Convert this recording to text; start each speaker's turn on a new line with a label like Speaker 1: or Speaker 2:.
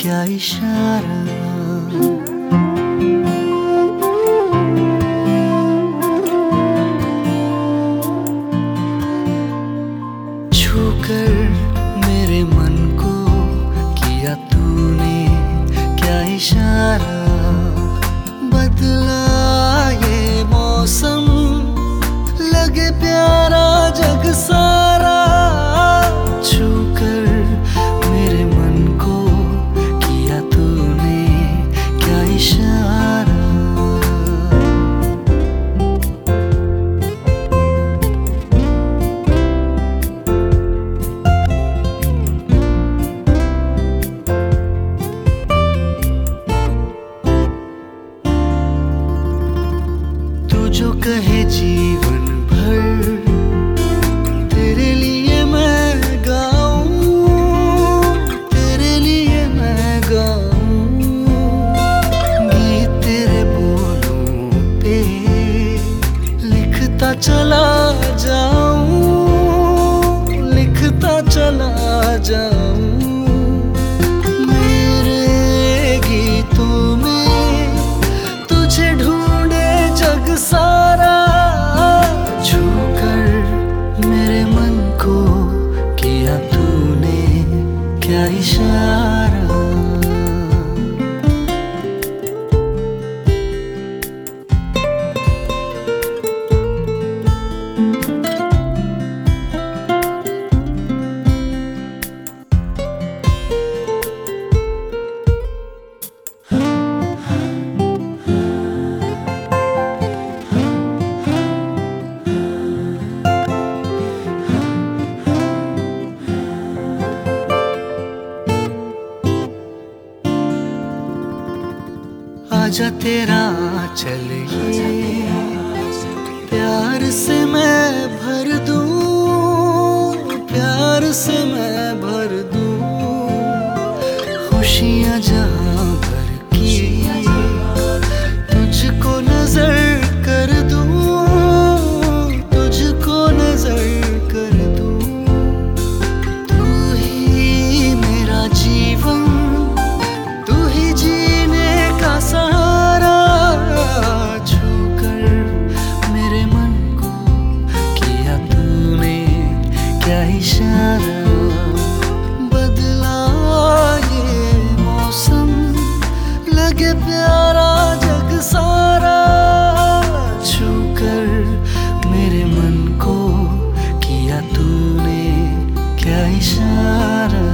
Speaker 1: क्या इशारा। छूकर मेरे मन को किया तूने क्या इशारा। बदला ये मौसम लगे प्यारा जग सारा। छूकर मेरे मन को किया तूने क्या इशारा। तू जो कहे जीवन भर तेरे लिए मैं गाऊं, तेरे लिए मैं गाऊं। गीत तेरे बोलों पे लिखता चला जाऊं, लिखता चला जाऊं। मेरे गीतों में तुझे ढूंढे जग सारा। छूकर मेरे मन को किया तूने क्या इशारा। आजा तेरा चलिए प्यार से मैं भर दूं, प्यार से मैं भर दूं। खुशियाँ जहाँ भर की तुझको नजर कर दूं, तुझको नजर कर दूं। तू ही मेरा जीवन, तू ही जीने का सहारा। छूकर मेरे मन को किया तूने क्या इशारा। बदला ये मौसम लगे प्यारा जग सारा। छूकर मेरे मन को किया तूने क्या इशारा।